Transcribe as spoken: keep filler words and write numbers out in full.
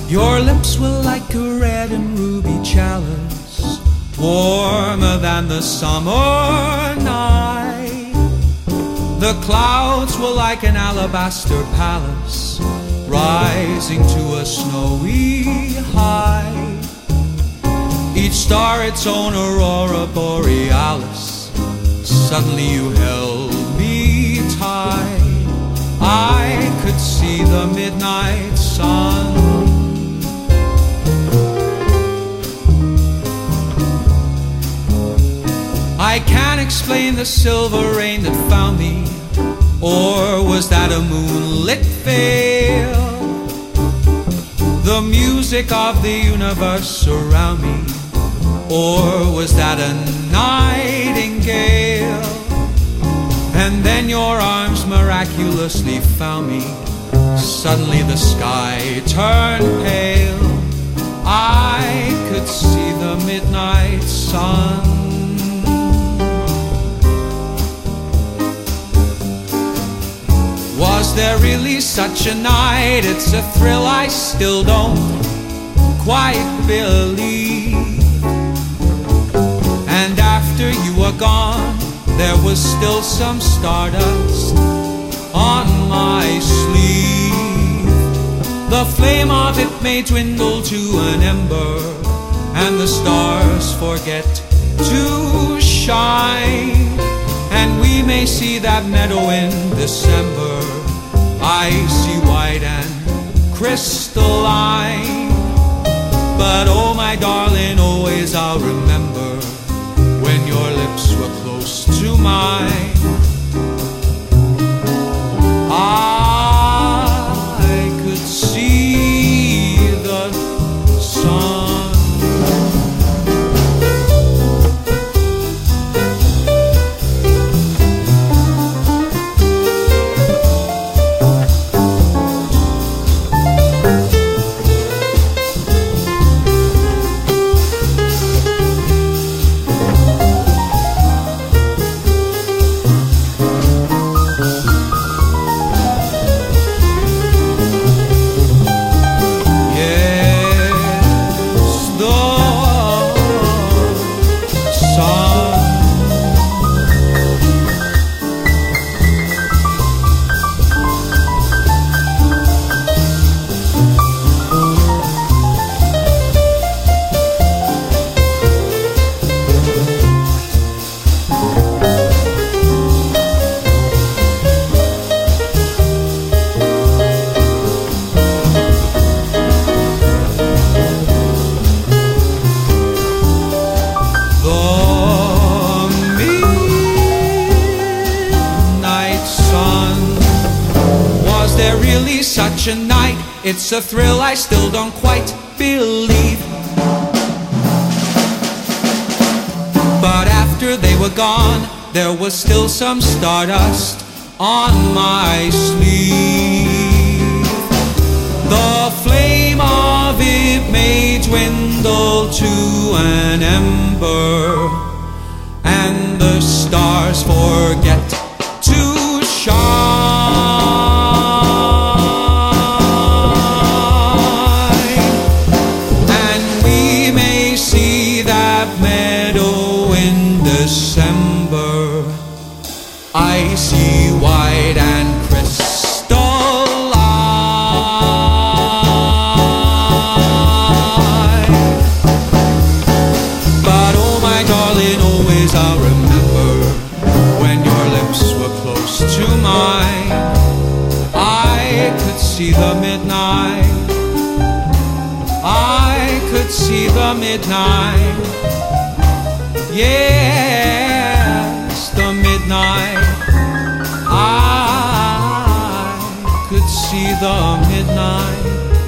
Your lips were like a red and ruby chalice, warmer than the summer night. The clouds were like an alabaster palace, rising to a snowy height. Each star its own aurora borealis. Suddenly you held me tight. I could see the midnight sun. I can't explain the silver rain that found me, or was that a moonlit veil? The music of the universe around me, or was that a nightingale? And then your arms miraculously found me. Suddenly the sky turned pale. I could see the midnight sun. Was there really such a night? It's a thrill I still don't quite believe. And after you were gone, there was still some stardust on my sleeve. The flame of it may dwindle to an ember, and the stars forget to shine, and we may see that meadow in December, icy white and crystalline. But oh my darling, always I'll remember when your lips were close to mine. I could see the sun. Such a night, it's a thrill I still don't quite believe. But after they were gone, there was still some stardust on my sleeve. The flame of it may dwindle to an ember, and the stars forget to shine. December, icy white and crystalline. But oh my darling, always I'll remember when your lips were close to mine. I could see the midnight. I could see the midnight. Yes, the midnight. I could see the midnight.